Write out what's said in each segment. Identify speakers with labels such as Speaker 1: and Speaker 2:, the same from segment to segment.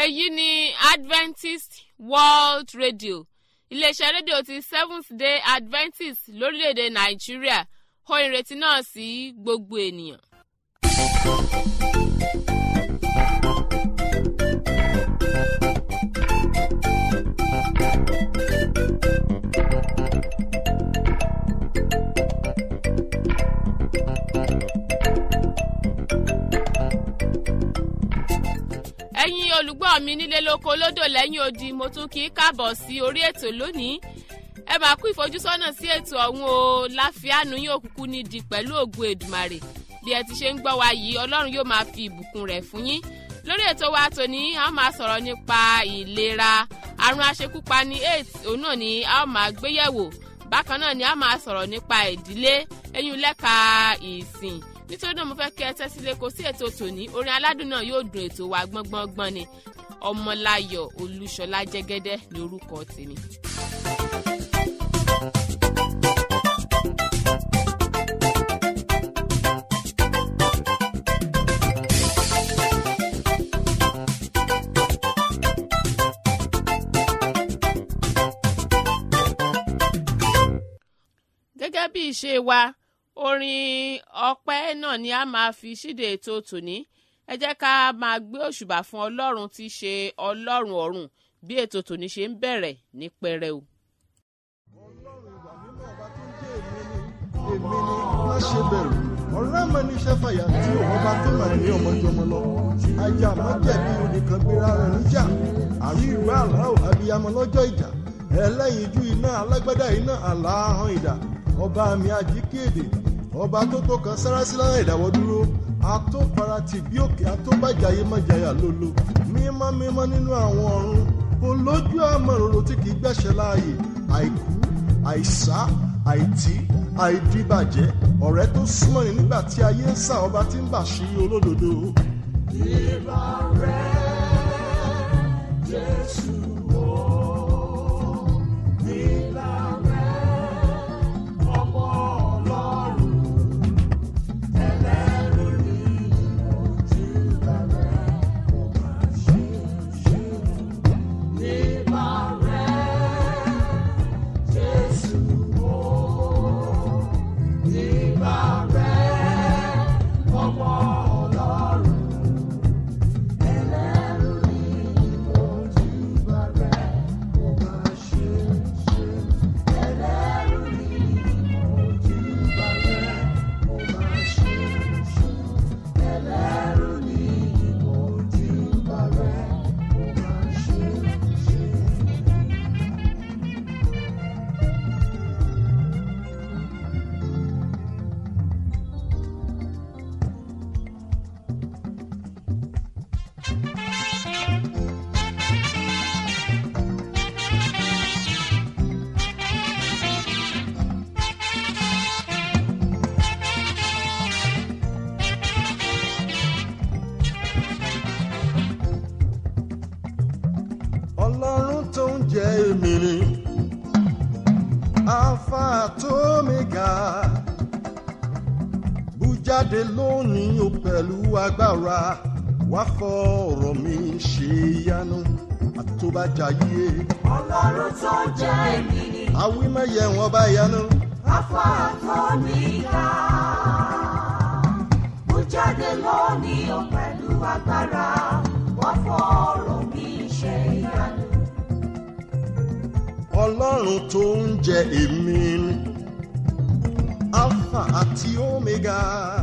Speaker 1: èyí ni Adventist World Radio iléeṣẹ́ rédíò ti Seventh Day Adventist lórílẹ̀‐èdè Nàìjíríà ó ìrètí náà sí gbogbo ènìyàn. ẹ̀yin olùgbọ́ mi nílé lóko lódò lẹ́yìn odi mo tún kí í káàbọ̀ sí orí ètò lónìí. ẹ máa kú ìfojúsọ́nà sí ètò ọ̀hún o láfíàánú yóò kúkú nídìí pẹ̀lú ògo Èdùmàrè bí ẹ ti ṣe ń gbọ́ wa yìí Ọlọ́run yóò máa fi ìbùkún rẹ̀ fún yín. lórí ètò wa tòní a máa sọ̀rọ̀ nípa ìlera àrùn aṣekúpani AIDS òun náà ni a máa gbéyẹ̀wò. bákan náà ni a máa sọ̀rọ̀ nípa ìdílé ẹ̀yin lẹ́ka ìsìn. nítorí náà mo fẹ́ kí ẹ tẹ́tí lẹ́kọ̀ọ́ sí ètò tòní orin aládùn náà yóò dùn ètò wa gbọ́ngbọ́ngbọ́n ni Ọmọláyọ̀ Olúṣọlá Jẹ́gẹ́dẹ́ ní orúkọ tèmi. gẹ́gẹ́ bí ìṣe wa orin ọpẹ́ náà ni a máa fi ṣíde ètò tòní. ẹ jẹ́ ká máa gbé òṣùbà fún Ọlọ́run tí í ṣe Ọlọ́run ọ̀run bí ètò tòní ṣe ń bẹ̀rẹ̀ ní pẹrẹu.
Speaker 2: Ọlọ́run ìwà mímọ́ ọba tó ń jẹ́ èmi ni má ṣe bẹ̀rù ọ̀rẹ́ mọ́ ní iṣẹ́ fàyà tí òun bá tó máa ní ọmọjọmọ lọ ajá àmọ́jẹ̀bí onìkan gbéra rẹ̀ níjà àrí ìlú àlá abiyamọ lọ́jọ́ ìjà ẹlẹ́yinjú iná alágbádá iná àlàáhàn ìdá ọba mi àjíkéde ọba tó tó kan sárásí lára ìdáwọ́ dúró atóparatì bí òkè atóbàjáyé mọ́jáyà lólo mímọ́ mímọ́ nínú àwọn ọ̀run olójú àmọ̀ròrò tí kìí gbẹ̀ṣẹ̀ láàyè àìkú àìsá àìtí àìdíbàjẹ́ ọ̀rẹ́ tó súnmọ́ ni nígbà tí ayé ń sà ọba tí ń bàṣírí olódodo. ìbà rẹ̀ Jésù o ìbà rẹ̀ ọmọ Ọlọ́run ẹlẹ́rù ni ojú rẹ̀ kò máa ṣe ìbà rẹ̀ Jésù o ìbà rẹ̀ ọmọ Ọlọ́run ẹlẹ́rù ni ojú rẹ̀ kò máa ṣe ẹlẹ́rù ni ojú rẹ̀ kò máa ṣe ẹlẹ́rù ni ojú rẹ̀ kò máa ṣe. Ọlọ́run tó ń jẹ́ èmi ni Alpha àti Omega bú jáde lónìí o pẹ̀lú agbára wá fọ̀rọ̀ mi ṣe ìyanu àtòbájáyé.
Speaker 3: Ọlọ́run tó ń jẹ́ èmi ni
Speaker 2: àwímẹ̀yẹ wọn bá yanu.
Speaker 3: Alpha àti Omega bú jáde lónìí o pẹ̀lú agbára wá fọ̀rọ̀ mi ṣe ìyanu.
Speaker 2: Ọlọ́run tó ń jẹ́ èmi ni Alpha àti Omega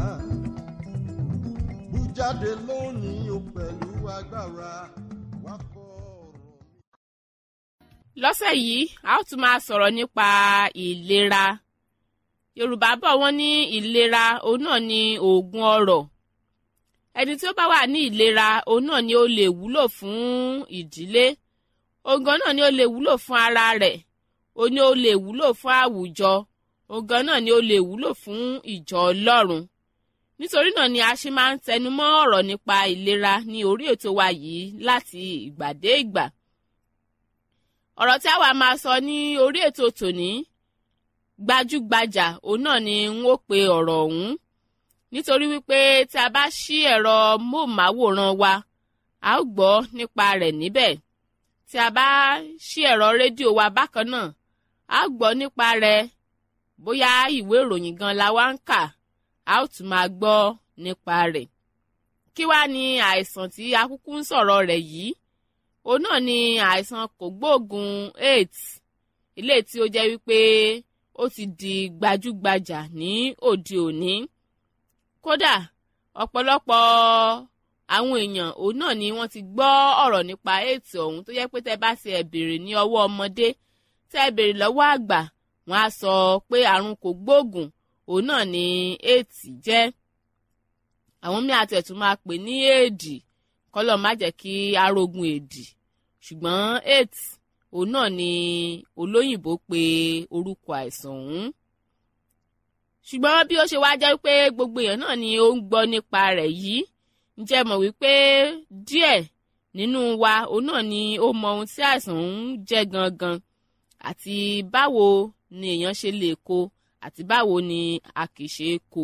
Speaker 2: bú jáde lónìí o pẹ̀lú agbára wá fọ̀rọ̀ mi.
Speaker 1: lọ́sẹ̀ yìí a ó tún máa sọ̀rọ̀ nípa ìlera. Yorùbá bọ̀ wọ́n ní ìlera òun náà ni oògùn ọrọ̀. ẹni tí ó bá wà ní ìlera òun náà ni ó lè wúlò fún ìdílé ògàn náà ni ó lè wúlò fún ara rẹ̀ ó ní ó lè wúlò fún àwùjọ ògàn náà ni ó lè wúlò fún ìjọ Ọlọ́run. nítorí náà ni a ṣe máa ń tẹnumọ́ ọ̀rọ̀ nípa ìlera ní orí ètò wa yìí láti ìgbà dé ìgbà. ọ̀rọ̀ tí a wá máa sọ ní orí ètò tòní gbajúgbajà òun náà ni n ó pe ọ̀rọ̀ ọ̀hún nítorí wípé tí a bá ṣí ẹ̀rọ móhùnmáwòrán wa a ó gbọ́ nípa rẹ̀ níbẹ̀ tí a bá ṣí ẹ̀rọ rédíò wa bákan náà a ó gbọ́ nípa rẹ̀ bóyá ìwé ìròyìn gan la wá ń kà a ó tún máa gbọ́ nípa rẹ̀. Kí wá ni àìsàn tí a kúkú ń sọ̀rọ̀ rẹ̀ yìí? Òun náà ni àìsàn kògbóògùn AIDS, ilé tí ó jẹ́ wípé ó ti di gbajúgbajà ní òde òní. Kódà ọ̀pọ̀lọpọ̀ àwọn èèyàn òun náà ni wọ́n ti gbọ́ ọ̀rọ̀ nípa AIDS ọ̀hún tó jẹ́ pé tẹ́ bá ṣe béèrè ní ọwọ́ ọmọdé tẹ́ béèrè lọ́wọ́ àgbà wọ́n á sọ pé àrùn kògbóògùn òun náà ni AIDS jẹ́. Àwọn míì àti ẹ̀tún máa pè ní éèdì kọ́lọ̀ má jẹ́ kí arógun èdì, ṣùgbọ́n AIDS òun náà ni olóyìnbó pè orúkọ àìsàn ọ̀hún. Ṣùgbọ́n bí ó ṣe wá jẹ́ wípé gbogbo èèyàn náà ni ó ń gbọ́ nípa rẹ̀ yìí, ǹjẹ́ mọ̀ wípé díẹ̀ nínú wa òun náà ni ó mọ ohun tí àìsàn ọ̀hún jẹ́ gangan àti báwo ni èèyàn ṣe lè kó àti báwo ni a kì í ṣe é kó.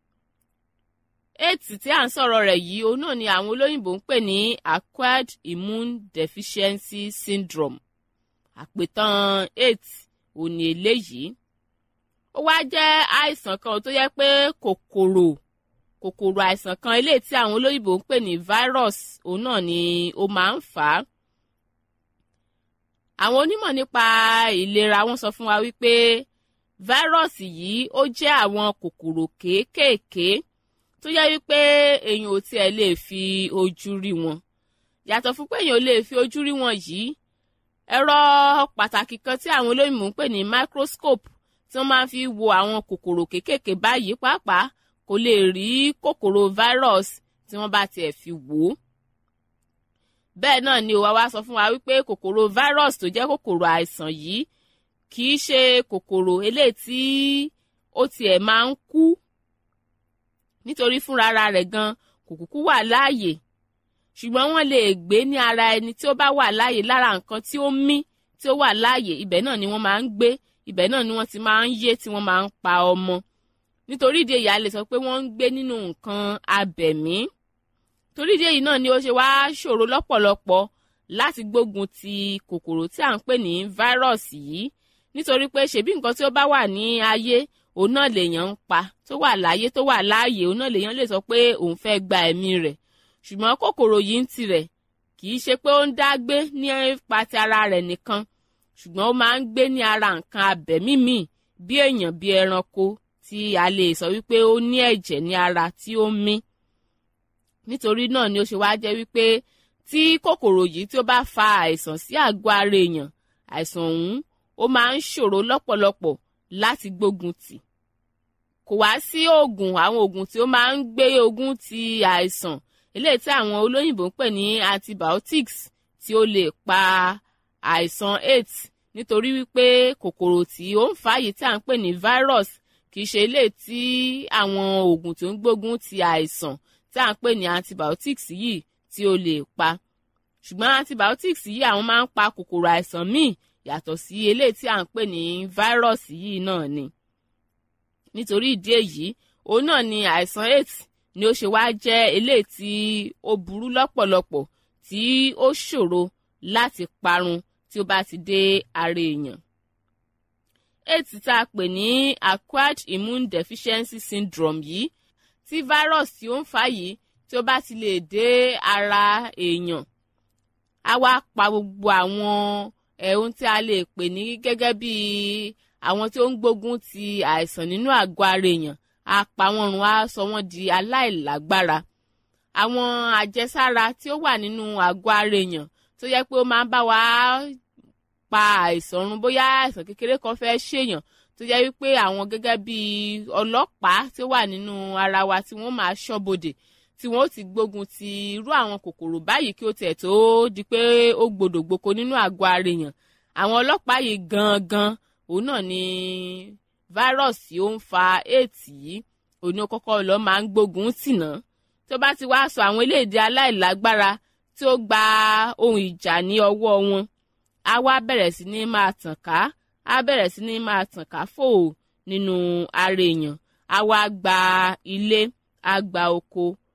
Speaker 1: AIDS tí à ń sọ̀rọ̀ rẹ̀ yìí òun náà ni àwọn olóyìnbó ń pè ní acquired immune deficiency syndrome. Àpètàn AIDS òun ni eléyìí. Ó wá jẹ́ àìsàn kan tó yẹ pé kòkòrò àìsàn kan eléyìí tí àwọn olóyìnbó ń pè ní virus òun náà ni ó máa ń fà á. Àwọn onímọ̀ nípa ìlera wọ́n sọ fún wa wípé fáírọ́ọ̀sì yìí ó jẹ́ àwọn kòkòrò kéékèèké tó yẹ wípé èèyàn ò tiẹ̀ lè fi ojú rí wọn. Yàtọ̀ fún pé èèyàn ò lè fi ojú rí wọn yìí, ẹ̀rọ pàtàkì kan tí àwọn olóyìnbó ń pè ní microscope tí wọ́n máa ń fi wo àwọn kòkòrò kéékèèké báyìí pàápàá kò lè rí kòkòrò virus tí wọ́n bá tiẹ̀ fi wò ó. Bẹ́ẹ̀ náà ni òwa wá sọ fún wa wípé kòkòrò virus tó jẹ́ kòkòrò àìsàn yìí kì í ṣe kòkòrò eléyìí tí ó tiẹ̀ máa ń kú, nítorí fúnra rẹ̀ gan kò kúkú wà láàyè, ṣùgbọ́n wọ́n lè gbé ní ara ẹni tí ó bá wà láàyè lára nǹkan tí ó mí tí ó wà láàyè, ibẹ̀ náà ni wọ́n máa ń gbé, ibẹ̀ náà ni wọ́n ti máa ń yé tí wọ́n máa ń pa ọmọ. Nítorí ìdí èyí a lè sọ pé wọ́n ń gbé nínú nǹkan abẹ̀mí. Torí ìdí èyí náà ni ó ṣe wá ṣòro lọ́pọ̀lọpọ̀ láti gbógun ti kòkòrò tí à ń pè ní fáírọ́ọ̀sì yìí, nítorí pé ṣebí nǹkan tí ó bá wà ní ayé òun náà lèèyàn ń pa, tó wà láyé tó wà láàyè òun náà lèèyàn lè sọ pé òun fẹ́ gba ẹ̀mí rẹ̀. Ṣùgbọ́n kòkòrò yìí ń tirẹ̀ kì í ṣe pé ó ń dá gbé nípa ti ara rẹ̀ nìkan, ṣùgbọ́n ó máa ń gbé ní ara nǹkan abẹ̀mí míì bí èèyàn bí ẹranko tí a lè sọ wípé ó ní ẹ̀jẹ̀ ní ara tí ó mí. Nítorí náà ni ó ṣe wá jẹ́ wípé tí kòkòrò yìí tí ó bá fa àìsàn sí àgọ́ ara èèyàn, àìsàn ọ̀hún ó máa ń ṣòro lọ́pọ̀lọpọ̀ láti gbógun tì. Kò wá sí oògùn, àwọn oògùn tí ó máa ń gbé ogun ti àìsàn eléyìí tí àwọn olóyìnbó ń pè ní antibiotics tí ó lè pa àìsàn AIDS, nítorí wípé kòkòrò tí ó ń fà yìí tí à ń pè ní virus kì í ṣe eléyìí tí àwọn oògùn tí ó ń gbógun ti àìsàn tí à ń pè ní antibiotics yìí tí ó lè pa. Ṣùgbọ́n antibiotics yìí àwọn máa ń pa kòkòrò àìsàn míì yàtọ̀ sí eléyìí tí à ń pè ní virus yìí náà ni. Nítorí ìdí èyí òun náà ni àìsàn AIDS ni ó ṣe wá jẹ́ eléyìí tí ó burú lọ́pọ̀lọpọ̀ tí ó ṣòro láti parun tí ó bá ti dé ara èèyàn. AIDS tá a pè ní acquired immune deficiency syndrome yìí, tí virus tí ó ń fà yìí tí ó bá ti lè dé ara èèyàn, á wá pa gbogbo àwọn ohun tí a lè pè ní gẹ́gẹ́ bí àwọn tí ó ń gbógun ti àìsàn nínú àgọ́ ara èèyàn, á pa wọ́n run, á sọ wọ́n di aláìlágbára. Àwọn àjẹsára tí ó wà nínú àgọ́ ara èèyàn tó yẹ pé ó máa ń bá wa pa àìsàn run, bóyá àìsàn kékeré kan fẹ́ ṣèyàn tó jẹ́ wípé àwọn gẹ́gẹ́ bí ọlọ́pàá tí ó wà nínú ara wa tí wọ́n máa ṣọ́bodè tí wọ́n ó ti gbógun ti irú àwọn kòkòrò báyìí kí ó tiẹ̀ tó di pé ó gbòdògbòkò nínú àgọ́ ara èèyàn. Àwọn ọlọ́pàá yìí gangan òun náà ni virus tí ó ń fa AIDS yìí òun ni ó kọ́kọ́ lọ máa ń gbógun tì náà. Tó bá ti wá sọ àwọn eléèdè aláìlágbára tí ó gba ohun ìjà ní ọwọ́ wọn, á wá bẹ̀rẹ̀ sí ní máa tàn ká, á bẹ̀rẹ̀ sí ní máa tàn ká fò nínú ara èèyàn, á wá gba ilé, á gba oko,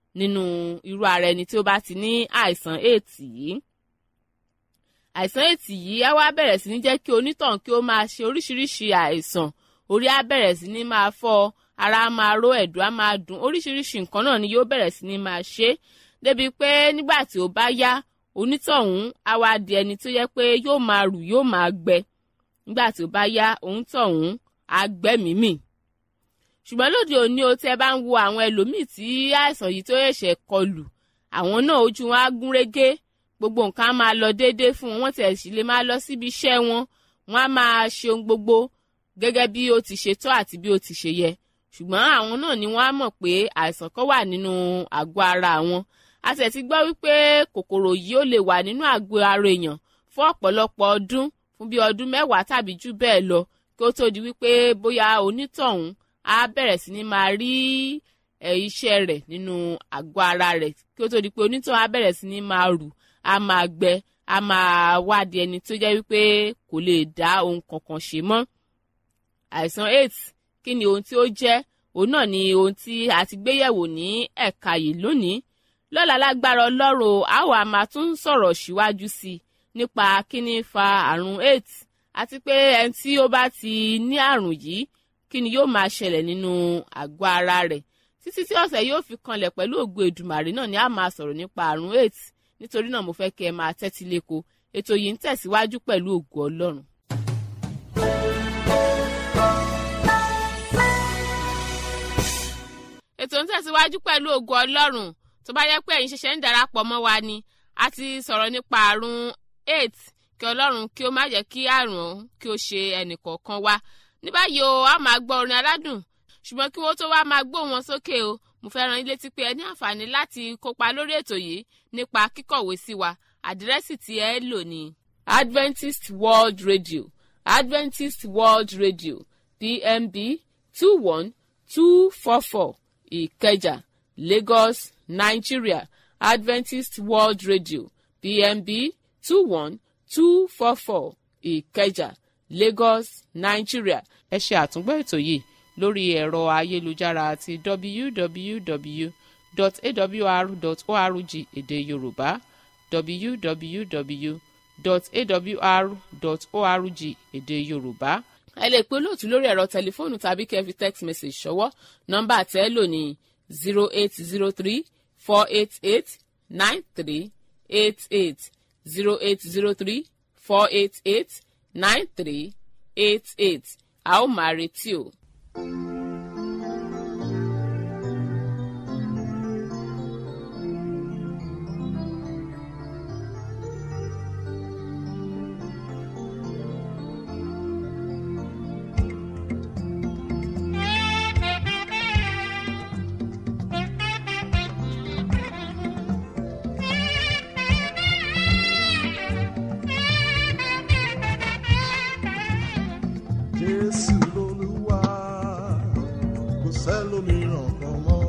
Speaker 1: nínú irú ara ẹni tí ó bá ti ní àìsàn AIDS yìí. Àìsàn AIDS yìí á wá bẹ̀rẹ̀ sí ní jẹ́ kí onítọ̀hún kí ó máa ṣe oríṣiríṣi àìsàn, orí á bẹ̀rẹ̀ sí ní máa fọ́, ara á máa ró, ẹ̀dọ̀ á máa dùn, oríṣiríṣi nǹkan náà ni yóò bẹ̀rẹ̀ sí ní máa ṣe, débi pé nígbà tí ó bá yá onítọ̀hún á wá di ẹni tó yẹ pé yóò máa rù, yóò máa gbẹ. Nígbà tí ó bá yá onítọ̀hún á gbẹ́mìí mì. Ṣùgbọ́n lóde òní o, tí ẹ bá ń wo àwọn ẹlòmíì tí àìsàn yìí tó ṣẹ̀ṣẹ̀ kọlù, àwọn náà ojú wọn á gún régé, gbogbo nǹkan á máa lọ déédéé fún wọn, tẹ̀ sì lè máa lọ síbi iṣẹ́ wọn, wọn á máa ṣe ohun gbogbo gẹ́gẹ́ bí ó ti ṣe tọ́ àti bí ó ti ṣe yẹ. Ṣùgbọ́n àwọn náà ni wọ́n á mọ̀ pé àìsàn kan wà nínú àgọ́ ara wọn. A sì ti gbọ́ wípé kòkòrò yìí ó lè wà nínú àgọ́ ara èèyàn fún ọ̀pọ̀lọpọ̀ ọdún, fún bí ọdún 10 tàbí jù bẹ́ẹ̀ lọ, kí ó tó di wípé bóyá onítọ̀hún á bẹ̀rẹ̀ sí ní máa rí iṣẹ́ rẹ̀ nínú àgọ́ ara rẹ̀, kí ó tó di pé onítọ̀hún á bẹ̀rẹ̀ sí ní máa rù, á máa gbẹ, á máa wádìí ẹni tó jẹ́ wípé kò lè dá ohun kankan ṣe mọ́. Àìsàn AIDS kí ni ohun tí ó jẹ́? Òun náà ni ohun tí a ti gbé yẹ̀wò ní ẹ̀ka yìí lónìí. Lọ́la lágbára Ọlọ́run a ó máa tún sọ̀rọ̀ síwájú sí i nípa kí ni fa àrùn AIDS, àti pé ẹni tí ó bá ti ní àrùn yìí kí ni yóò máa ṣẹlẹ̀ nínú àgọ́ ara rẹ̀. Títí tí ọ̀sẹ̀ yóò fi kanlẹ̀ pẹ̀lú ògo Èdùmàrè náà ni a máa sọ̀rọ̀ nípa àrùn AIDS. Nítorí náà mo fẹ́ kí ẹ máa tẹ́tí léko. Ètò yìí ń tẹ̀síwájú pẹ̀lú ògo Ọlọ́run. Ètò ń tẹ̀síwájú pẹ̀lú ògo Ọlọ́run. Tó bá yẹ pé ẹ̀yin ṣẹ̀ṣẹ̀ ń darapọ̀ mọ́ wa ni, a ti sọ̀rọ̀ nípa àrùn AIDS, kí Ọlọ́run kí ó má jẹ́ kí àrùn kí ó ṣe ẹnìkọ̀ọ̀kan wa. Ní báyìí o, a máa gbọ́ orin aládùn, ṣùgbọ́n kí wọ́n tó wá máa gbọ́ wọn sókè o, mo fẹ́ rán yín létí pé ẹ ní àǹfààní láti kópa lórí ètò yìí nípa kíkọ̀wé sí wa. Àdírẹ́sì tí ẹ lò ní Adventist World Radio, Adventist World Radio, PMB 21244, Ìkẹjà, Lagos, Nigeria. Adventist World Radio, PMB 21244, Ìkẹjà, Lagos, Nigeria. Ẹ ṣe àtúngbọ́ ètò yìí lórí ẹ̀rọ ayélujára àti www.awr.org èdè Yorùbá, www.awr.org èdè Yorùbá. Ẹ lè pe olóòtú lórí ẹ̀rọ tẹlifóònù tàbí kẹ́ fi text message ṣọwọ́. Nọ́mbà tẹ́ lò ní 0803 488 9388, 0803 488 9388. A ó máa retí o.
Speaker 2: Jésù lolúwa, kò sẹ́lòmíràn kan mọ́.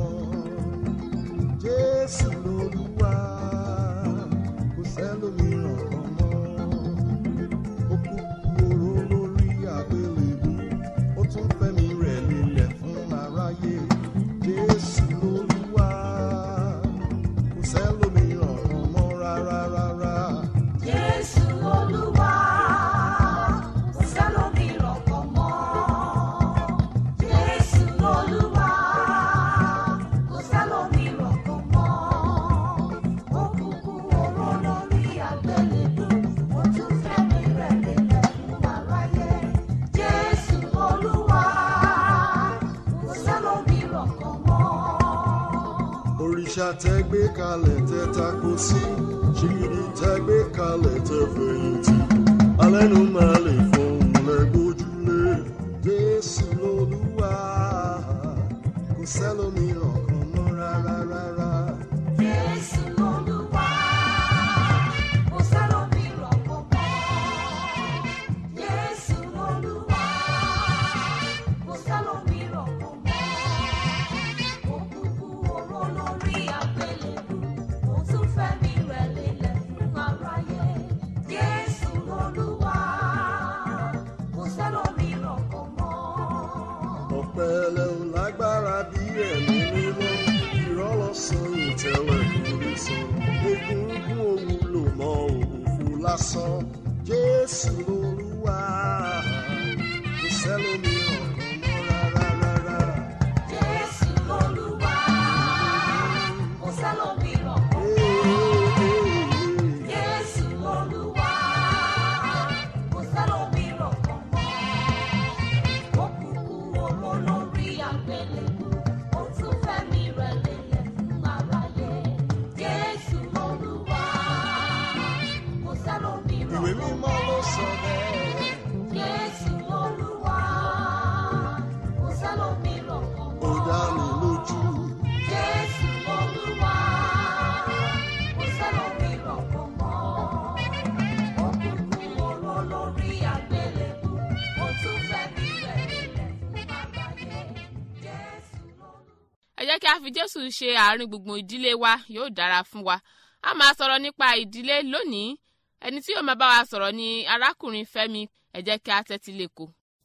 Speaker 2: Jésù lolúwa, kò sẹ́lòmíràn kan mọ́. Ó kú oró lórí àgbélébùú, ó tún fẹ́mi rẹ̀ lélẹ̀ fún aráyé. Jésù lolúwa, kò sẹ́lòmíràn kan mọ́ rárá rárá.
Speaker 3: Jésù Olúwa, kò sẹ́lòmíràn kan mọ́. Jésù Olúwa, kò sẹ́lòmíràn kan mọ́. Ó kúkú oró lórí àgbélébùú, ó tún fẹ́mi rẹ̀ lélẹ̀ fún aráyé. Jésù Olúwa, kò sẹ́lòmíràn kan mọ́.
Speaker 2: Òrìṣà tẹ́ gbé kalẹ̀ tẹ́ tako sí, ṣìgìdì tẹ́ gbé kalẹ̀ tẹ́ fẹ̀yìntì, alẹ́nu máa lè fọhùn lẹ́gbójúlé. Jésù lolúwa, kò sẹ́lòmíràn kan mọ́ rárá rárá.
Speaker 3: Jésù Olúwa, kò sẹ́lòmíràn kan mọ́. Jésù Olúwa, kò sẹ́lòmíràn kan mọ́. Ó kúkú oró lórí àgbélébùú, ó tún fẹ́mi rẹ̀ lélẹ̀ fún aráyé. Jésù Olúwa, kò sẹ́lòmíràn kan mọ́.
Speaker 2: Ọ̀pẹ̀lẹ̀ ò lágbára bí ẹ̀mí sọ Jésù lolúwa kò sẹ́lòmíràn kan mọ́ rárá.
Speaker 3: Jésù lolúwa kò sẹ́lòmíràn kan mọ́. Jésù lolúwa kò sẹ́lòmíràn kan mọ́. Ó kúkú oró lórí àgbélébùú, ó tún fẹ́mi rẹ̀ lélẹ̀ fún aráyé. Jésù lolúwa kò sẹ́lòmíràn
Speaker 2: Ìwé
Speaker 3: kan mọ́.
Speaker 2: mímọ́ ló sọ bẹ́ẹ̀.
Speaker 3: Jésù lolúwa kò sẹ́lòmíràn kan
Speaker 2: Ó
Speaker 3: mọ́.
Speaker 2: dá mi lójú.
Speaker 3: Jésù lolúwa kò sẹ́lòmíràn kan mọ́. Ó kúkú oró lórí àgbélébùú, ó tún fẹ́mi rẹ̀ lélẹ̀ fún aráyé. Jésù lolúwa.
Speaker 1: ẹ jẹ́ kí a fi Jésù ṣe àárín gbùngbùn ìdílé wa, yóò dára fún wa. A máa sọ̀rọ̀ nípa ìdílé lónìí. Ẹni tí yóò máa bá wa sọ̀rọ̀ ni arákùnrin Fẹ́mi. Ẹ jẹ́ kí a tẹ́tí lẹ́kọ̀ọ́.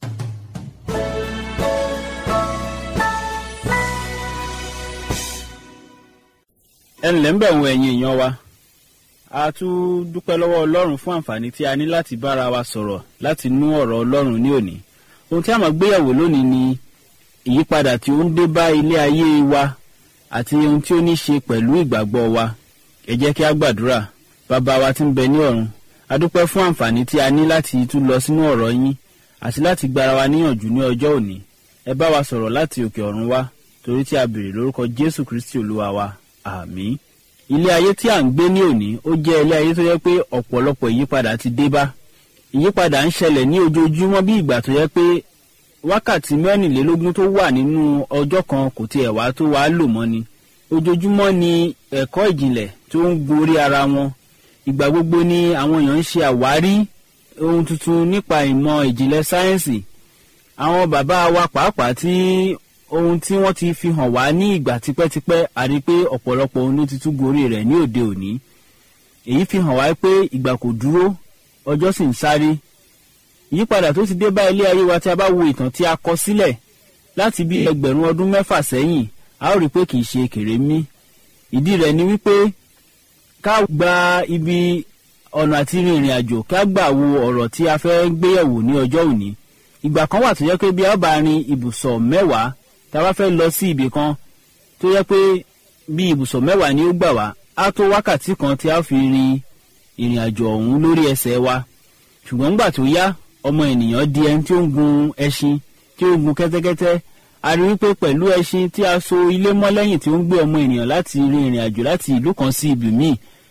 Speaker 4: ẹ ǹlẹ́ ń bẹ̀ wọ ẹ̀yin èèyàn wa. A tún dúpẹ́ lọ́wọ́ Ọlọ́run fún àǹfààní tí a ní láti bára wa sọ̀rọ̀ láti nú ọ̀rọ̀ Ọlọ́run ní òní. Ohun tí a máa gbéyàwó lónìí ni ìyípadà tí ó ń dé bá ilé ayé wa àti ohun tí ó ní ṣe pẹ̀lú ìgbàgbọ́ wa. Ẹ jẹ́ kí a gbàdúrà. Bàbá wa tí ń bẹ ní ọ̀run, a dúpẹ́ fún àǹfààní tí a ní láti tún lọ sínú ọ̀rọ̀ yín àti láti gbára wa níyànjú ní ọjọ́ òní. Ẹ bá wa sọ̀rọ̀ láti òkè ọ̀run wá, torí tí a béèrè lórúkọ Jésù Kristi Olúwa wa. Àmín. Ilé ayé tí à ń gbé ní òní, ó jẹ́ ilé ayé tó yẹ pé ọ̀pọ̀lọpọ̀ ìyípadà ti dé bá. Ìyípadà ń ṣẹlẹ̀ ní ojoojúmọ́ bí ìgbà tó yẹ pé wákàtí 24 tó wà nínú ọjọ́ kan kò tiẹ̀ wá tó wá lò mọ́ ni. Ojoojúmọ́ ni ẹ̀kọ́ ìjìnlẹ̀ tó ń gorí ara wọn. Ìgbà gbogbo ni àwọn èèyàn ń ṣe àwárí ohun tuntun nípa ìmọ̀ ìjìnlẹ̀ sáyẹ́ǹsì. Àwọn bàbá wa pàápàá tí ohun tí wọ́n ti fi hàn wá ní ìgbà tipẹ́tipẹ́, a rí pé ọ̀pọ̀lọpọ̀ ohun ló ti tún gorí rẹ̀ ní òde òní. Èyí fi hàn wá pé ìgbà kò dúró, ọjọ́ sì ń sáré. Ìyípadà tó ti dé bá ilé ayé wa tí a bá wo ìtàn tí a kọ sílẹ̀ láti bí ẹgbẹ̀rún ọdún 6 sẹ́yìn, a ó rí pé kì í ṣe kèrèmí. Ìdí rẹ̀ ni wípé ká gba ibi ọ̀nà àti ìrìn àjò, ká gbà wo ọ̀rọ̀ tí a fẹ́ gbéyẹ̀wò ní ọjọ́ òní. Ìgbà kan wà tó yẹ pé bí a bá rin ibùsọ̀ 10, tá bá fẹ́ lọ sí ibì kan tó yẹ pé bí ibùsọ̀ 10 ni ó gbà wá, á tó wákàtí kan tí a fi rin ìrìn àjò ọ̀hún lórí ẹsẹ̀ wa. Ṣùgbọ́n nígbà tó yá, ọmọ ènìyàn di ẹni tí ó ń gun ẹṣin, tí ó ń gun kẹ́tẹ́kẹ́tẹ́. A rí wípé pẹ̀lú ẹṣin tí a so ilé mọ́ lẹ́yìn tí ó ń gbé ọmọ ènìyàn láti rin ìrìn àjò láti ìlú kan sí ibòmíì,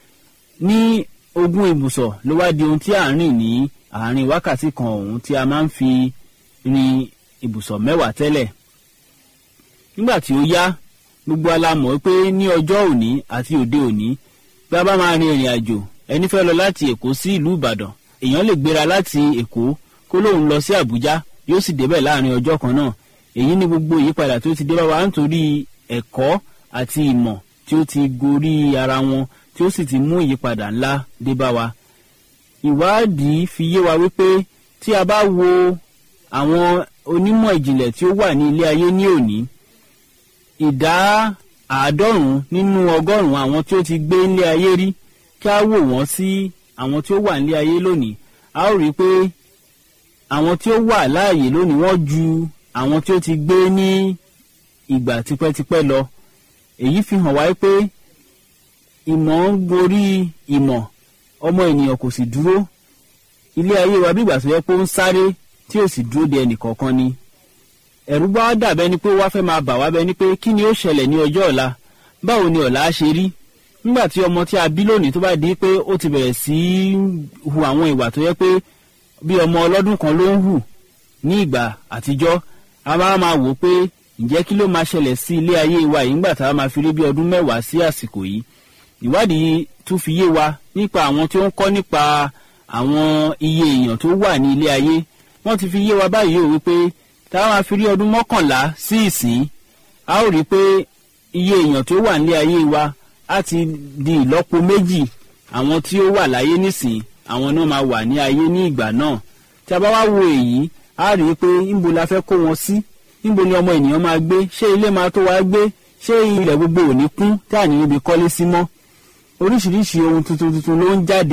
Speaker 4: ní 20 ibùsọ̀ ló wá di ohun tí à ń rìn ní àárín wákàtí kan ọ̀hún tí a máa ń fi rin ibùsọ̀ 10 tẹ́lẹ̀. Nígbà tí ó yá, gbogbo alámọ̀ pé ní ọjọ́ òní àti òde òní, bí a bá máa rin ìrìn àjò, ẹni fẹ́ lọ láti Èkó sí ìlú Ìbàdàn, èèyàn lè gbéra láti Èkó kó lóun lọ sí Àbújá, yóò sì débẹ̀ láàrin ọjọ́ kan náà. Èyí ni gbogbo ìyípadà tó ti dé bá wa nítorí ẹ̀kọ́ àti ìmọ̀ tí ó ti gorí ara wọn, tí ó sì ti mú ìyípadà ńlá dé bá wa. Ìwádìí fi yé wa wípé tí a bá wo àwọn onímọ̀ ìjìnlẹ̀ tí ó wà ní ilé ayé ní òní, ìdá 90 nínú 100 àwọn tí ó ti gbé ilé ayé rí, kí a wò wọ́n sí àwọn tí ó wà nílé ayé lónìí, a ó rí pé àwọn tí ó wà láàyè lónìí wọ́n ju àwọn tí ó ti gbé ní ìgbà tipẹ́tipẹ́ lọ. Èyí fi hàn wá pé ìmọ̀ ń gorí ìmọ̀, ọmọ ènìyàn kò sì dúró. Ilé ayé wa bí ìgbà tó yẹ pé ó ń sáré tí ó sì dúró de ẹnì kọ̀ọ̀kan ni. Ẹ̀rù bá dàbẹ́ ni pé wá fẹ́ máa bà wá bẹ́ ni pé kí ni ó ṣẹlẹ̀ ní ọjọ́ ọ̀la, báwo ni ọ̀la á ṣe rí. Nígbà tí ọmọ tí a bí lónìí tó bá di pé ó ti bẹ̀rẹ̀ sí hu àwọn ìwà tó yẹ pé bí ọmọ ọlọ́dún kan ló ń hù ní ìgbà àtijọ́, a máa wò pé ǹjẹ́ kí ló máa ṣẹlẹ̀ sí ilé ayé wa yìí nígbà tá a máa fi rí bí ọdún 10 sí àsìkò yìí. Ìwádìí tún fi yé wa nípa àwọn tí ó ń kọ́ nípa àwọn iye èèyàn tó wà ní ilé ayé. Wọ́n ti fi yé wa báyìí ó wípé tá a máa fi rí ọdún 11 sí ìsìn, a ó rí pé iye èèyàn tó wà nílé ayé wa á ti di ìlọ́po méjì àwọn tí ó wà láyé nísìn, àwọn náà máa wà ní ayé ní ìgbà náà. Tí a bá wá wo èyí, a rí pé níbo la fẹ́ kó wọn sí, níbo ni ọmọ ènìyàn máa gbé, ṣé ilé máa tó wá gbé, ṣé ilẹ̀ gbogbo ò ní kún tí à ní níbi kọ́lé sí mọ́. Oríṣiríṣi ohun tuntun ló ń jáde,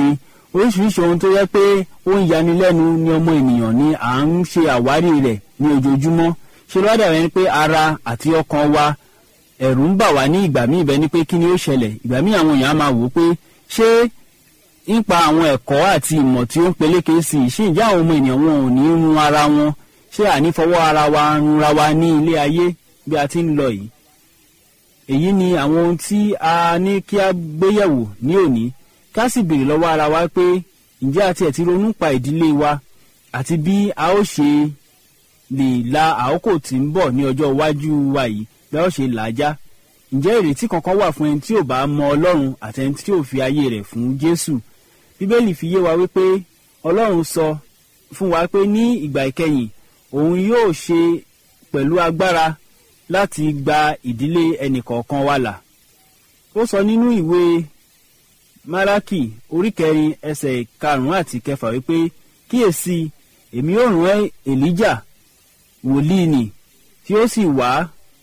Speaker 4: oríṣiríṣi ohun tó yẹ pé ó ń yanilẹ́nu ní ọmọ ènìyàn ni à ń ṣe àwárí rẹ̀ ní ojoojúmọ́. Ṣe ló wá dàbí ẹni pé ara àti ọkàn wa ẹ̀rù ń bà wá ní ìgbà míì bẹ́ẹ̀ ni pé kí ni ó ṣẹlẹ̀. Ìgbà míì àwọn èèyàn á máa wò ó pé ṣé nípa àwọn ẹ̀kọ́ àti ìmọ̀ tí ó ń peléke sí i ṣé ìjà àwọn ọmọ ènìyàn wọn ò ní run ara wọn, ṣé ànífọwọ́ ara wa runra wa ní ilé ayé bí a ti ń lọ yìí. Èyí ni àwọn ohun tí a ní kí a gbéyẹ̀wò ní òní, ká sì béèrè lọ́wọ́ ara wa pé ǹjẹ́ a tiẹ̀ ti ronú pa ìdílé wa àti bí a ó ṣe lè la àkókò tí ń bọ̀ ní ọjọ́ iwájú wa yìí bí a ó ṣe làájá. Ǹjẹ́ ìrètí kankan wà fún ẹni tí ò bá mọ Ọlọ́run àti ẹni tí ò fi ayé rẹ̀ fún Jésù? Bíbélì fi yé wa wípé Ọlọ́run sọ fún wa pé ní ìgbà ìkẹyìn òun yóò ṣe pẹ̀lú agbára láti gba ìdílé ẹnìkọ̀ọ̀kan wa là. Ó sọ nínú ìwé Málákì orí 4 ẹsẹ̀ 5 àti 6 wípé kíyèsí èmi ó rán Èlíjà wòlíì nì tí ó sì wá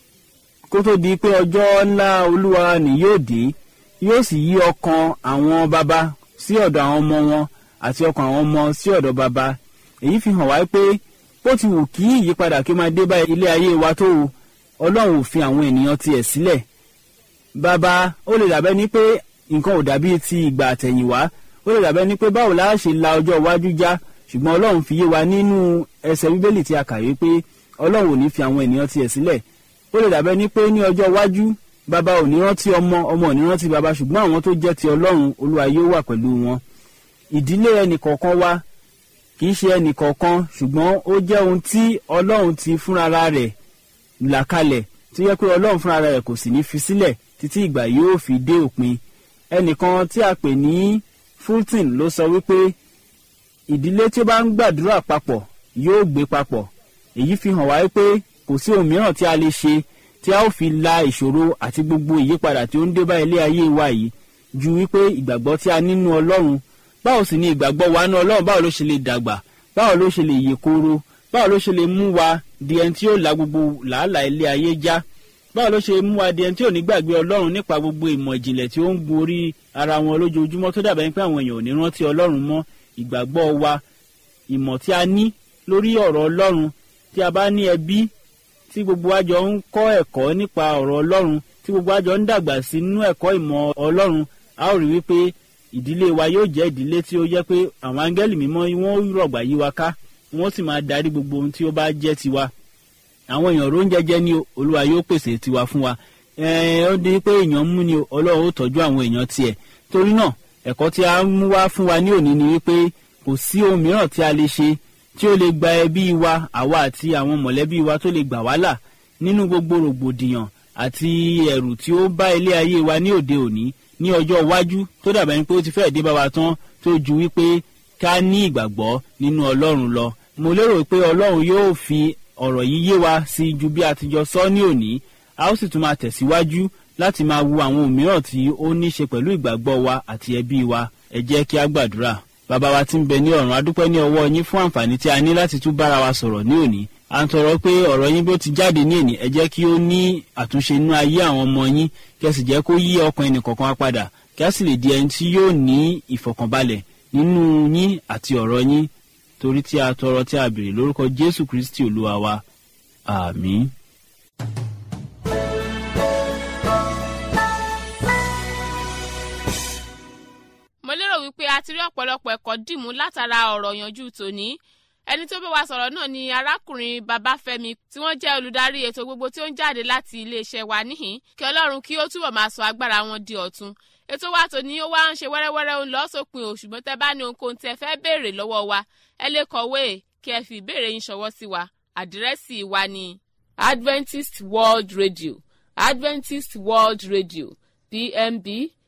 Speaker 4: kó tó di pé ọjọ́ ńlá Olúwa ni yóò dé, yóò sì yí ọkàn àwọn baba sí ọ̀dọ̀ àwọn ọmọ wọn àti ọkàn àwọn ọmọ sí ọ̀dọ̀ baba. Èyí fi hàn wá pé bó ti wù kí ìyípadà kí ó máa dé bá ilé ayé wa tó o, Ọlọ́run ò fi àwọn ènìyàn tiẹ̀ sílẹ̀. Bàbá ó lè dàbẹ́ ní pé nǹkan ò dàbí ti ìgbà àtẹ̀yìnwá, ó lè dàbẹ́ ní pé báwo la ṣe la ọjọ́ iwájú já, ṣùgbọ́n Ọlọ́run fi yé wa nínú ẹsẹ̀ Bíbélì tí a kà wí pé Ọlọ́run ò ní fi àwọn ènìyàn tiẹ̀ sílẹ̀. Ó lè dàbẹ́ ní pé ní ọjọ́ iwájú bàbá ò ní rántí ọmọ, ọmọ ò ní rántí bàbá, ṣùgbọ́n àwọn tó jẹ́ ti Ọlọ́run Olúwa yóò wà pẹ̀lú wọn. Ìdílé ẹnìkọ̀ọ̀kan wa kì í ṣe ẹnìkọ̀ọ̀kan, ṣùgbọ́n ó jẹ́ ohun tí Ọlọ́run ti fúnra rẹ̀ là kalẹ̀, tí yẹ pé Ọlọ́run fúnra rẹ̀ kò sì ní fi sílẹ̀ títí ìgbà yóò fi dé òpin. Ẹnìkan tí a pè ní Fulton ló sọ wípé ìdílé tí ó bá ń gbàdúrà papọ̀ yóò gbé papọ̀. Èyí fi hàn wá pé kò sí ohun mìíràn tí a lè ṣe tí a ó fi la ìṣòro àti gbogbo ìyípadà tí ó ń dé bá ilé ayé wa yìí ju wípé ìgbàgbọ́ tí a nínú Ọlọ́run. Báwo sì ni ìgbàgbọ́ wa nínú Ọlọ́run, báwo ló ṣe lè dàgbà, báwo ló ṣe lè yè kooro, báwo ló ṣe lè mú wa di ẹni tí ó la gbogbo làálàá ilé ayé já, báwo ló ṣe mú wa di ẹni tí ò ní gbàgbé Ọlọ́run nípa gbogbo ìmọ̀ ìjìnlẹ̀ tí ó ń gun orí ara wọn lójoojúmọ́ tó dàbẹ̀ pé àwọn èèyàn ò ní rántí Ọlọ́run mọ́. Ìgbàgbọ́ wa, ìmọ̀ tí a ní lórí ọ̀rọ̀ Ọlọ́run, tí a bá ní ẹbí tí gbogbo wa jọ ń kọ́ ẹ̀kọ́ nípa ọ̀rọ̀ Ọlọ́run, tí gbogbo wa jọ ń dàgbà sí nínú ẹ̀kọ́ ìmọ̀ Ọlọ́run, a ó rí wípé ìdílé wa yóò jẹ́ ìdílé tí ó jẹ́ pé àwọn áńgẹ́lì mímọ́ wọ́n rọ̀gbà yí wa ká, wọ́n sì máa darí gbogbo ohun tí ó bá jẹ́ tiwa. Àwọn èèyàn ló ń jẹ́jẹ́ ní Olúwa yóò pèsè tiwa fún wa. Ó di pé èèyàn mú ni Ọlọ́run ó tọ́jú àwọn èèyàn tiẹ̀. Torí náà ẹ̀kọ́ tí a mú wá fún wa ní òní ni wípé kò sí ohun mìíràn tí a lè ṣe tí ó lè gba ẹbí wa, àwa àti àwọn mọ̀lẹ́bí wa tó lè gbà wá là nínú gbogbo rògbòdìyàn àti ẹ̀rù tí ó bá ilé ayé wa ní òde òní ní ọjọ́ iwájú tó dàbẹ̀ ní pé ó ti fẹ́ẹ̀ dé bá wa tán, tó ju wípé ká ní ìgbàgbọ́ nínú Ọlọ́run lọ. Mo lérò pé Ọlọ́run yóò fi ọ̀rọ̀ yìí yé wa sí ju bí a ti jọ sọ ní òní. A ó sì tún máa tẹ̀síwájú láti máa wo àwọn òmíràn tí ó ní ṣe pẹ̀lú ìgbàgbọ́ wa àti ẹbí wa. Ẹ jẹ́ kí a gbàdúrà. Bàbá wa tí ń bẹ ní ọ̀run, a dúpẹ́ ní ọwọ́ yín fún àǹfààní tí a ní láti tún bára wa sọ̀rọ̀ ní òní. À ń tọrọ pé ọ̀rọ̀ yín bí ó ti jáde ní òní, ẹ jẹ́ kí ó ní àtúnṣe nínú ayé àwọn ọmọ yín, kí ẹ sì jẹ́ kó yí ọkàn ẹnìkọ̀ọ̀kan wa padà, kí a sì lè di ẹni tí yóò ní ìfọ̀kànbalẹ̀ nínú yín àti ọ̀rọ̀ yín, torí tí a tọrọ tí a béèrè lórúkọ Jésù Kristi Olúwa wa. Àmín.
Speaker 1: Mo lérò wípé a ti rí ọ̀pọ̀lọpọ̀ ẹ̀kọ́ dìmú látara ọ̀rọ̀ yanjú tòní. Ẹni tó bá wa sọ̀rọ̀ náà ni arákùnrin Babáfẹ́mi tí wọ́n jẹ́ olùdarí ètò gbogbo tí ó ń jáde láti iléeṣẹ́ wa níhìn. Kí Ọlọ́run kí ó túbọ̀ máa sọ agbára wọn di ọ̀tun. Ètò wa tòní ó wá ń ṣe wẹ́rẹ́wẹ́rẹ́ ó ń lọ sópin o, ṣùgbọ́n tẹ́ bá ní ohunkóhun tí ẹ fẹ́ béèrè lọ́wọ́ wa, ẹ lè kọ̀wé kí ẹ fi ìbéèrè yín ṣọwọ́ sí wa. Àdírẹ́sì wa ni Adventist World Radio, Adventist World Radio, PMB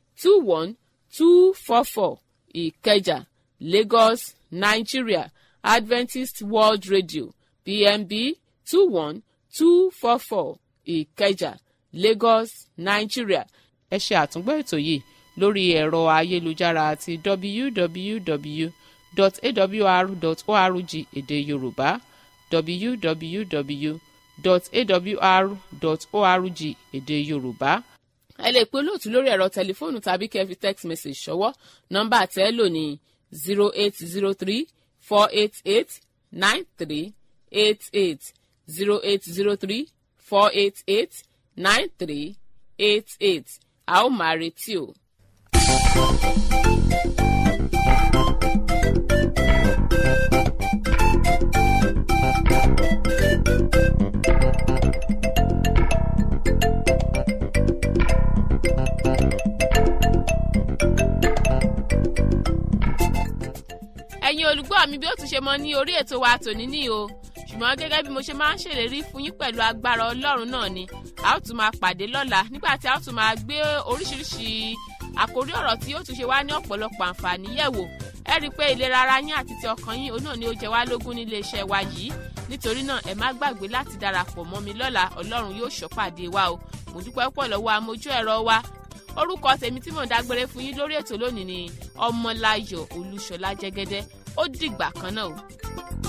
Speaker 1: 21244, Ìkẹjà, Lagos, Nigeria. Adventist World Radio, PMB 21244, Ìkẹjà, Lagos, Nigeria. Ẹ ṣe àtúngbọ́ ètò yìí lórí ẹ̀rọ ayélujára àti www.awr.org èdè Yorùbá, www.awr.org èdè Yorùbá. Ẹ lè pe olóòtú lórí ẹ̀rọ tẹlifóònù tàbí kẹ́ fi text message ṣọwọ́. Nọ́mbà tẹ́ lò ní 0803 488 9388 0803 488 9388 a ó máa retí o. ẹ̀yin olùgbọ́ mi bí ó tún ṣe mọ ní orí ètò wa tòní ní o ṣùgbọ́n gẹ́gẹ́ bí mo ṣe máa ń ṣèlérí fún yín pẹ̀lú agbára ọlọ́run náà ni a ó tún máa pàdé lọ́la nígbà tí a ó tún máa gbé oríṣiríṣi àkórí ọ̀rọ̀ tí ó tún ṣe wá ní ọ̀pọ̀lọpọ̀ àǹfààní yẹ̀wò ẹ rí i pé ìlera ara yín àti ti ọkàn yín òun náà ni ó jẹ wá lógún nílé iṣẹ́ wa yìí nítorí náà ẹ má gbàgbé láti darapọ̀ mọ́ mi lọ́la ọlọ́run yóò ṣọ́pàdé wa o mo dúpẹ́ pọ̀ lọ́wọ́ amójú ẹ̀rọ wa orúkọ tèmi tí mò ń dágbére fún yín lórí ètò lónìí ni Ọmọláyọ̀ Olúṣọlá Jẹ́gẹ́dẹ́ ó dìgbà kan náà o.